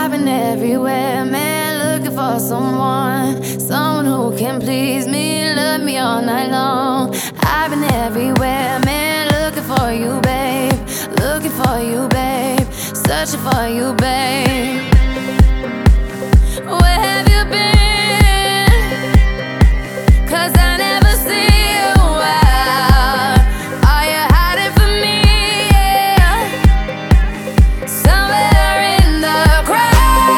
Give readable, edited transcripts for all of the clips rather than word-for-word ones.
I've been everywhere, man, looking for someone who can please me, love me all night long. I've been everywhere, man, looking for you, babe, looking for you, babe, searching for you, babe. Where have you been? 'Cause I never see you out. Are you hiding from me? Yeah. Somewhere in the crowd.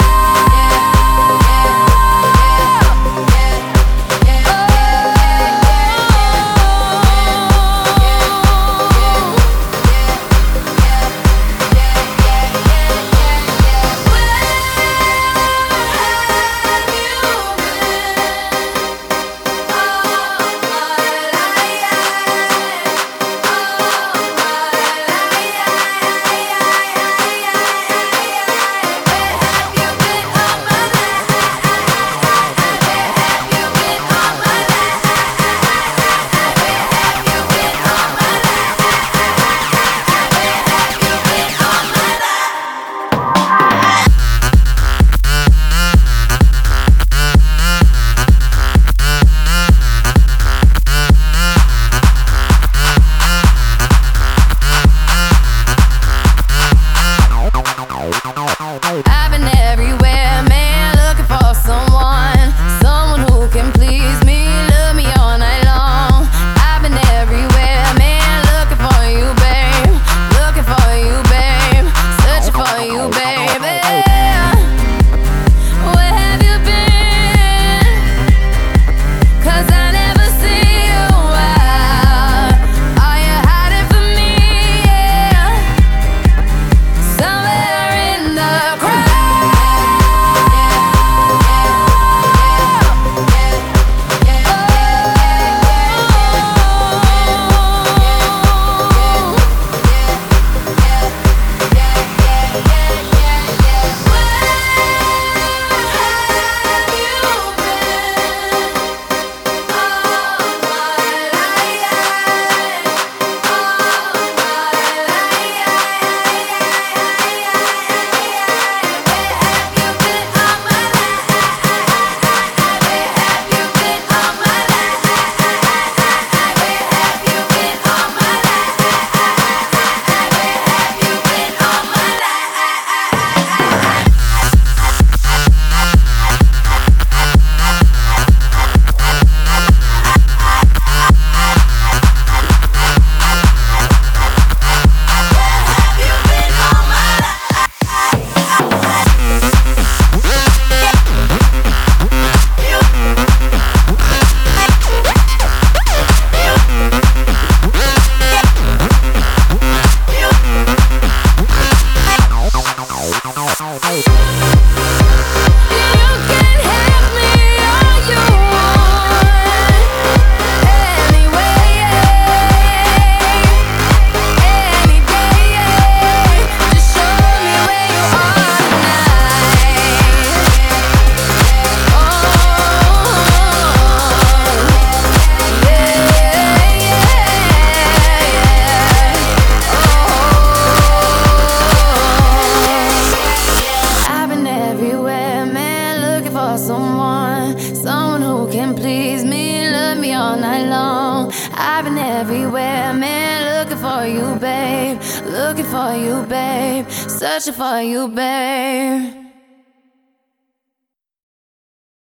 I've been everywhere, man, looking for someone who can please me, love me all night long. I've been everywhere, man, looking for you, babe, looking for you, babe, searching for you, baby. Where have you been? 'Cause I never see you out. Are you hiding from me? Yeah. Somewhere in the someone who can please me, love me all night long. I've been everywhere, man, looking for you, babe, looking for you, babe, searching for you, babe.